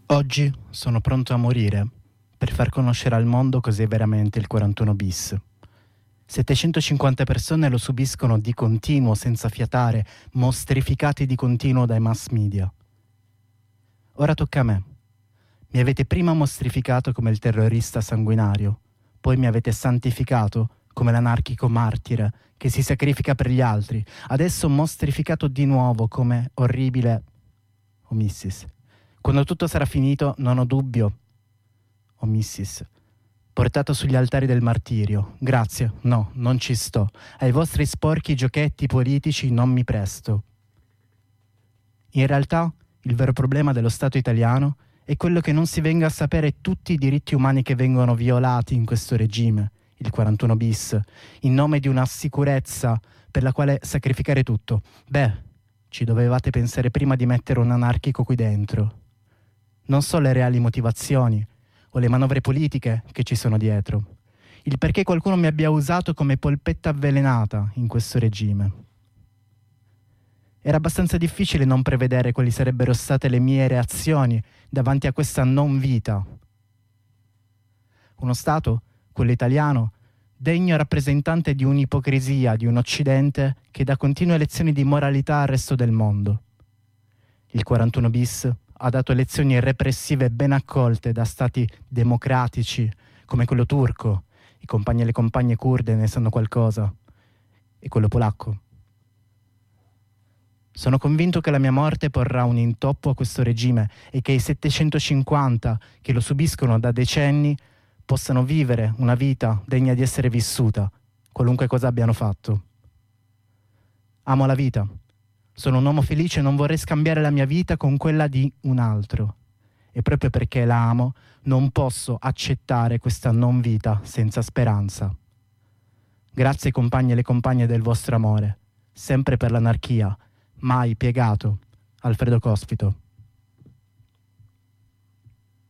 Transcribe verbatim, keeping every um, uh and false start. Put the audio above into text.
Oggi sono pronto a morire per far conoscere al mondo cos'è veramente il quarantuno bis. settecentocinquanta persone lo subiscono di continuo, senza fiatare, mostrificati di continuo dai mass media. Ora tocca a me. Mi avete prima mostrificato come il terrorista sanguinario, poi mi avete santificato come l'anarchico martire che si sacrifica per gli altri, adesso mostrificato di nuovo come orribile omissis. Quando tutto sarà finito, non ho dubbio, omissis, portato sugli altari del martirio. Grazie, no, non ci sto. Ai vostri sporchi giochetti politici non mi presto. In realtà, il vero problema dello Stato italiano è quello che non si venga a sapere tutti i diritti umani che vengono violati in questo regime, il quarantuno bis, in nome di una sicurezza per la quale sacrificare tutto. Beh, ci dovevate pensare prima di mettere un anarchico qui dentro. Non so le reali motivazioni o le manovre politiche che ci sono dietro, il perché qualcuno mi abbia usato come polpetta avvelenata in questo regime. Era abbastanza difficile non prevedere quali sarebbero state le mie reazioni davanti a questa non vita. Uno Stato, quello italiano, degno rappresentante di un'ipocrisia, di un Occidente che dà continue lezioni di moralità al resto del mondo. Il quarantuno bis ha dato lezioni repressive ben accolte da stati democratici come quello turco, i compagni e le compagne kurde ne sanno qualcosa, e quello polacco. Sono convinto che la mia morte porrà un intoppo a questo regime e che i settecentocinquanta che lo subiscono da decenni possano vivere una vita degna di essere vissuta, qualunque cosa abbiano fatto. Amo la vita. Sono un uomo felice e non vorrei scambiare la mia vita con quella di un altro. E proprio perché la amo, non posso accettare questa non vita senza speranza. Grazie compagni e le compagne del vostro amore, sempre per l'anarchia, mai piegato. Alfredo Cospito.